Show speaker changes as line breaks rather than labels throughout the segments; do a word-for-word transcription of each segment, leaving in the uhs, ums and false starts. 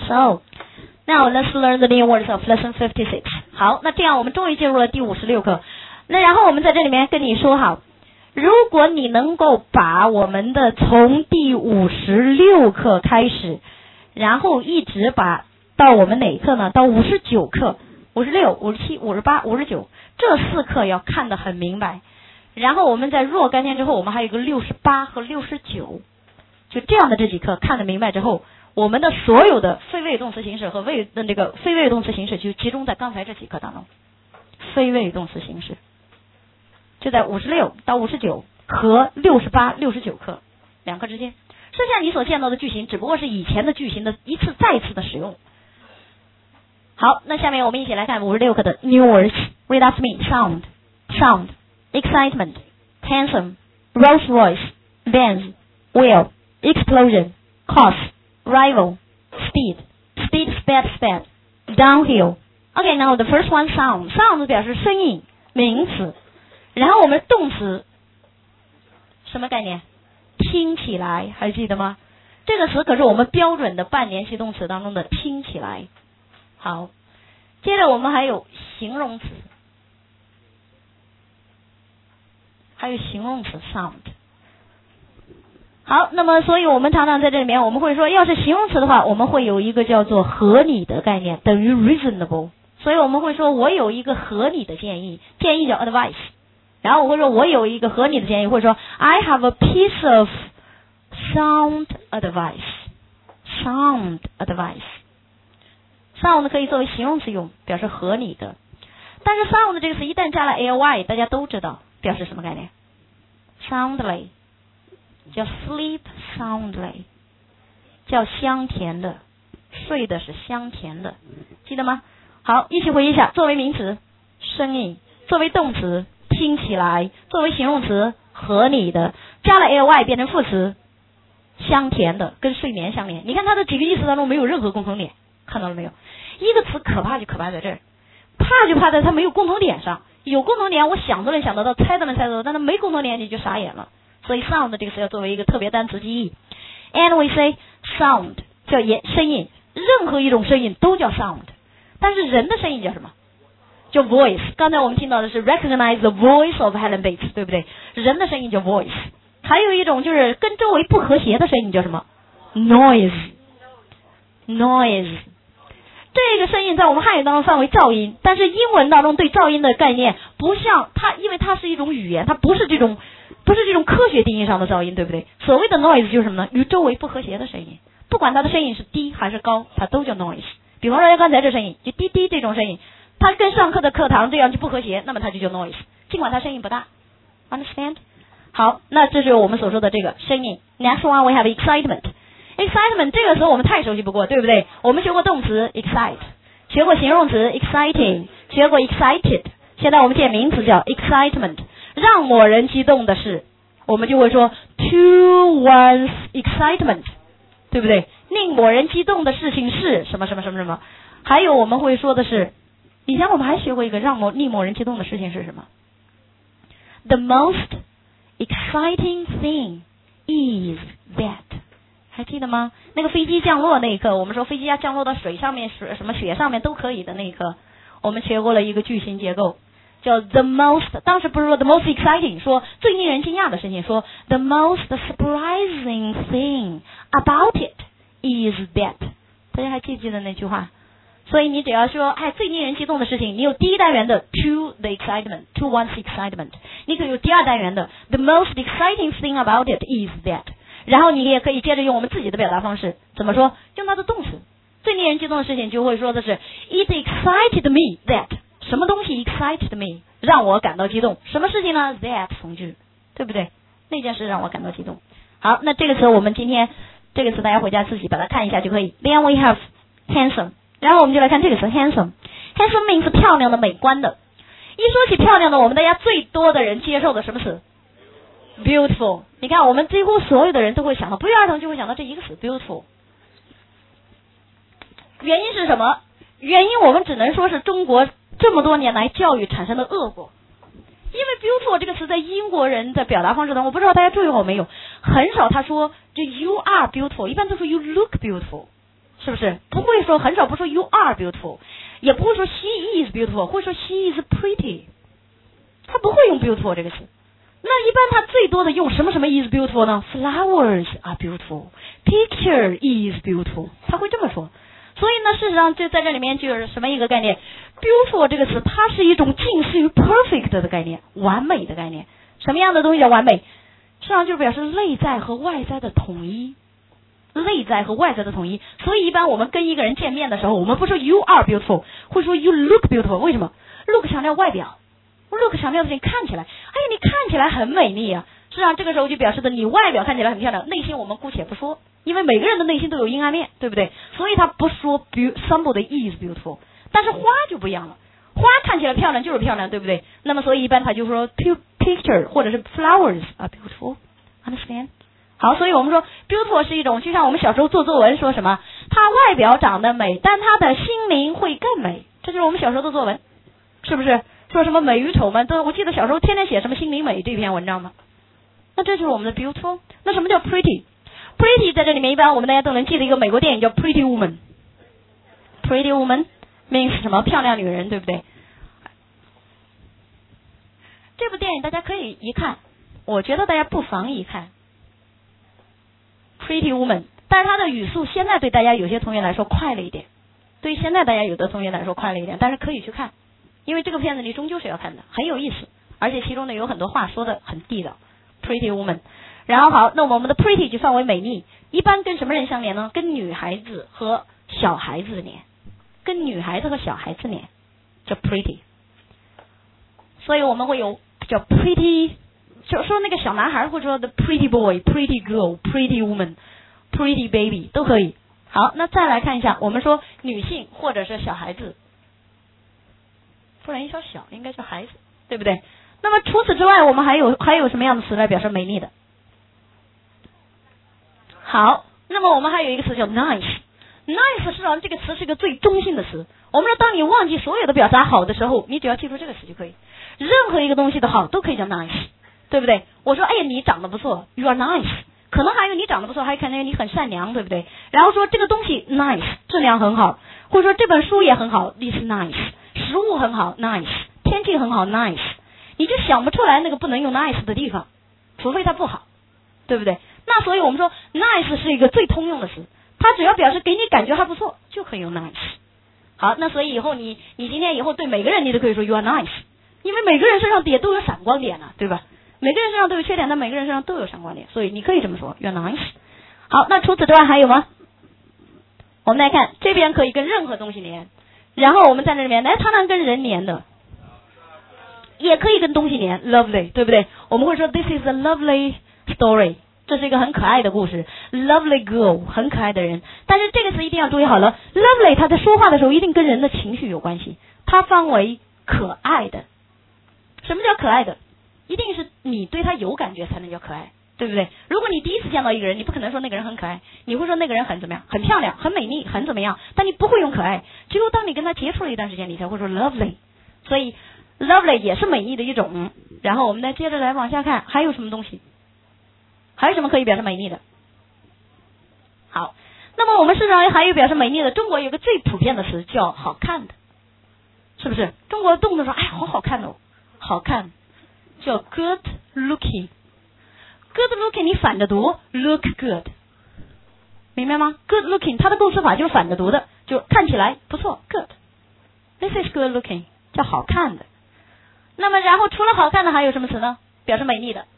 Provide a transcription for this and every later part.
So now let's learn the new words of lesson fifty-six. 好，那这样我们终于进入了第五十六课。那然后我们在这里面跟你说好，如果你能够把我们的从第五十六课开始，然后一直把到我们哪一课呢？到五十九课，五十六、五十七、五十八、五十九，这四课要看得很明白。然后我们在若干天之后，我们还有一个六十八和六十九，就这样的这几课看得明白之后，我们的所有的非谓语动词形式和谓的这个非谓语动词形式就集中在刚才这几课当中。非谓语动词形式就在五十六到五十九和六十八、六十九课两课之间。剩下你所见到的句型只不过是以前的句型的一次再一次的使用。好，那下面我们一起来看五十六课的 new words. Read after me. Sound, sound, excitement, handsome, Rolls Royce, Benz, wheel, explosion, course, rival, speed, speed, sped, sped, downhill. Okay, now the first one, sound. Sound 表示声音，名词。然后我们动词什么概念？听起来，还记得吗？这个词可是我们标准的半联系动词当中的听起来。好，接着我们还有形容词，还有形容词 sound。好，那么所以我们常常在这里面我们会说，要是形容词的话，我们会有一个叫做合理的概念，等于 reasonable。所以我们会说我有一个合理的建议，建议叫 advice。然后我会说我有一个合理的建议，或者说 I have a piece of sound advice. Sound advice. Sound 可以作为形容词用，表示合理的。但是 sound 这个词一旦加了 ly， 大家都知道表示什么概念？ Soundly， 叫 sleep soundly， 叫香甜的，睡的是香甜的，记得吗？好，一起回忆一下，作为名词声音，作为动词听起来，作为形容词合理的，加了 ly 变成副词香甜的，跟睡眠相连。你看它的几个意思当中没有任何共同点，看到了没有？一个词可怕就可怕在这儿，怕就怕在它没有共同点上，有共同点我想都能想得到，猜都能猜得到，但它没共同点你就傻眼了。所以 sound 这个词要作为一个特别单词记忆。 And we say sound 叫声音，任何一种声音都叫 sound， 但是人的声音叫什么？叫 voice。 刚才我们听到的是 recognize the voice of Helen Bates， 对不对？人的声音叫 voice。 还有一种就是跟周围不和谐的声音叫什么？ noise noise。 这个声音在我们汉语当中算为噪音，但是英文当中对噪音的概念不像它，因为它是一种语言，它不是这种不是这种科学定义上的噪音，对不对？所谓的 noise 就是什么呢？与周围不和谐的声音，不管它的声音是低还是高，它都叫 noise。 比方说刚才这声音就滴滴这种声音，它跟上课的课堂这样就不和谐，那么它就叫 noise， 尽管它声音不大。 Understand？ 好，那这是我们所说的这个声音。 Next one we have excitement。 Excitement 这个词我们太熟悉不过，对不对？我们学过动词 excite， 学过形容词 exciting， 学过 excited， 现在我们见名词叫 excitement。 让某人激动的事，我们就会说 to one's excitement， 对不对？令某人激动的事情是什么什么什么什么。还有我们会说的是，以前我们还学过一个让某令某人激动的事情是什么？ The most exciting thing is that。 还记得吗？那个飞机降落那一刻，我们说飞机要降落到水上面、水什么雪上面都可以的那一刻，我们学过了一个句型结构，叫 the most。 当时不是说 the most exciting， 说最令人惊讶的事情，说 the most surprising thing about it is that。 大家还记不记得那句话？所以你只要说哎最令人激动的事情，你有第一单元的 to the excitement to one's excitement， 你可以有第二单元的 the most exciting thing about it is that。 然后你也可以接着用我们自己的表达方式，怎么说？用它的动词。最令人激动的事情就会说的是 it excited me that。 什么东西 excited me 让我感到激动？什么事情呢？ that 从句，对不对？那件事让我感到激动。好，那这个词我们今天这个词大家回家自己把它看一下就可以。 Then we have handsome。 然后我们就来看这个词 handsome。 handsome means 漂亮的、美观的。一说起漂亮的，我们大家最多的人接受的什么词？ beautiful。 你看我们几乎所有的人都会想到，不约而同就会想到这一个词 beautiful。 原因是什么？原因我们只能说是中国这么多年来教育产生的恶果。因为 beautiful 这个词在英国人的表达方式当中，我不知道大家注意过没有，很少他说就 you are beautiful， 一般都说 you look beautiful， 是不是？不会说，很少不说 you are beautiful， 也不会说 she is beautiful， 会说 she is pretty， 他不会用 beautiful 这个词。那一般他最多的用什么什么 is beautiful 呢？ Flowers are beautiful， picture is beautiful， 他会这么说。所以呢，事实上就在这里面就是什么一个概念 ？beautiful 这个词，它是一种近似于 perfect 的概念，完美的概念。什么样的东西叫完美？实际上就是表示内在和外在的统一，内在和外在的统一。所以一般我们跟一个人见面的时候，我们不说 you are beautiful， 会说 you look beautiful。为什么 ？look 强调外表 ，look 强调的是你看起来，哎呀，你看起来很美丽啊。实际上这个时候就表示的你外表看起来很漂亮，内心我们姑且不说，因为每个人的内心都有阴暗面，对不对？所以他不说 somebody is beautiful， 但是花就不一样了。花看起来漂亮就是漂亮，对不对？那么所以一般他就说 picture 或者是 flowers are beautiful， understand？ 好，所以我们说 beautiful 是一种，就像我们小时候做作文说什么，他外表长得美，但他的心灵会更美，这就是我们小时候的作文，是不是？说什么美与丑嘛，都我记得小时候天天写什么心灵美这篇文章嘛。那这就是我们的 beautiful。那什么叫 pretty？pretty 在这里面一般我们大家都能记得一个美国电影叫 Pretty Woman。Pretty Woman means 什么？漂亮女人，对不对？这部电影大家可以一看，我觉得大家不妨一看 Pretty Woman， 但是它的语速现在对大家有些同学来说快了一点，对于现在大家有的同学来说快了一点，但是可以去看，因为这个片子你终究是要看的，很有意思，而且其中呢有很多话说的很地道。Pretty Woman， 然后好，那我们的 pretty 就范围美丽，一般跟什么人相连呢？跟女孩子和小孩子连，跟女孩子和小孩子连，叫 pretty。所以我们会有叫 pretty， 就说那个小男孩会说的 pretty boy、pretty girl、pretty woman、pretty baby 都可以。好，那再来看一下，我们说女性或者是小孩子，不然一说小应该叫孩子，对不对？那么除此之外，我们还有还有什么样的词来表示美丽的？好，那么我们还有一个词叫 nice。nice 实际上这个词是一个最中性的词。我们说，当你忘记所有的表达好的时候，你只要记住这个词就可以。任何一个东西的好都可以叫 nice， 对不对？我说，哎呀，你长得不错 ，you are nice。可能还有你长得不错，还可能你很善良，对不对？然后说这个东西 nice， 质量很好，或者说这本书也很好 ，this nice。食物很好 ，nice。天气很好 ，nice。你就想不出来那个不能用 nice 的地方，除非它不好，对不对？那所以我们说 nice 是一个最通用的词，它只要表示给你感觉还不错，就可以用 nice。好，那所以以后你你今天以后对每个人你都可以说 you are nice， 因为每个人身上也都有闪光点啊，对吧？每个人身上都有缺点，但每个人身上都有闪光点，所以你可以这么说 you are nice。好，那除此之外还有吗？我们来看这边可以跟任何东西连，然后我们在这里面来常常跟人连的。也可以跟东西连 lovely， 对不对？我们会说 this is a lovely story， 这是一个很可爱的故事 lovely girl， 很可爱的人。但是这个词一定要注意好了， lovely 它在说话的时候一定跟人的情绪有关系，它分为可爱的。什么叫可爱的？一定是你对他有感觉才能叫可爱，对不对？如果你第一次见到一个人，你不可能说那个人很可爱，你会说那个人很怎么样，很漂亮，很美丽，很怎么样，但你不会用可爱，只有当你跟他接触了一段时间，你才会说 lovely。 所以lovely 也是美丽的一种。然后我们再接着来往下看，还有什么东西？还有什么可以表示美丽的？好，那么我们市场还有表示美丽的，中国有个最普遍的词叫好看的，是不是？中国动不动说，哎，好好看哦，好看，叫 good looking。good looking 你反着读 look good， 明白吗？ good looking 它的构词法就是反着读的，就看起来不错 good， this is good looking， 叫好看的。那么然后除了好看的还有什么词呢？表示美丽的。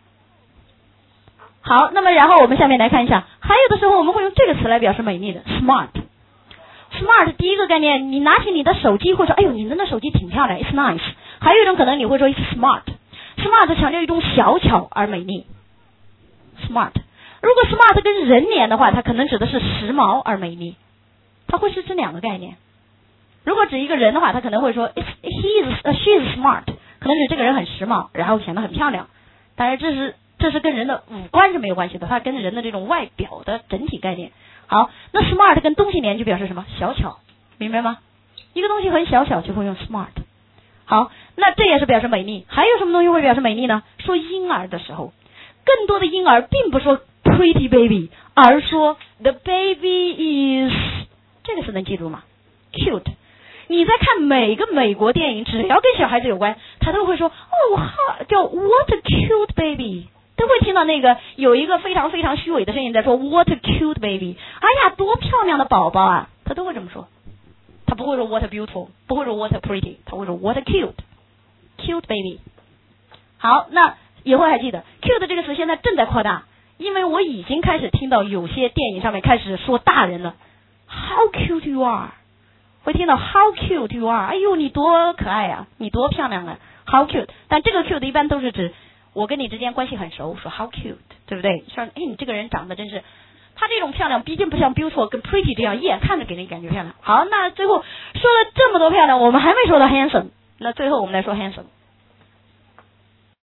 好，那么然后我们下面来看一下，还有的时候我们会用这个词来表示美丽的 smart。 smart 第一个概念，你拿起你的手机会说，哎呦，你的那手机挺漂亮 it's nice。 还有一种可能你会说 it's smart。 smart 强调一种小巧而美丽 smart。 如果 smart 跟人连的话，它可能指的是时髦而美丽，它会是这两个概念。如果指一个人的话，他可能会说 It's, he is, uh, she is smart， 可能指这个人很时髦，然后显得很漂亮。当然这是这是跟人的五官是没有关系的，它跟人的这种外表的整体概念。好，那 smart 跟东西连就表示什么？小巧，明白吗？一个东西很小巧就会用 smart。 好，那这也是表示美丽。还有什么东西会表示美丽呢？说婴儿的时候，更多的婴儿并不说 pretty baby， 而说 the baby is， 这个是能记住吗 ？cute。你在看每个美国电影，只要跟小孩子有关，他都会说哦，哈，叫 what a cute baby， 都会听到那个有一个非常非常虚伪的声音在说 what a cute baby， 哎呀，多漂亮的宝宝啊，他都会这么说，他不会说 what a beautiful， 不会说 what a pretty， 他会说 what a cute cute baby。好，那以后还记得 cute 这个词现在正在扩大，因为我已经开始听到有些电影上面开始说大人了 ，how cute you are。会听到 how cute you are， 哎呦你多可爱呀、啊，你多漂亮啊 ，how cute。但这个 cute 一般都是指我跟你之间关系很熟，说 how cute， 对不对？说哎你这个人长得真是，他这种漂亮毕竟不像 beautiful 跟 pretty 这样一眼看着给人感觉漂亮。好，那最后说了这么多漂亮，我们还没说到 handsome， 那最后我们来说 handsome。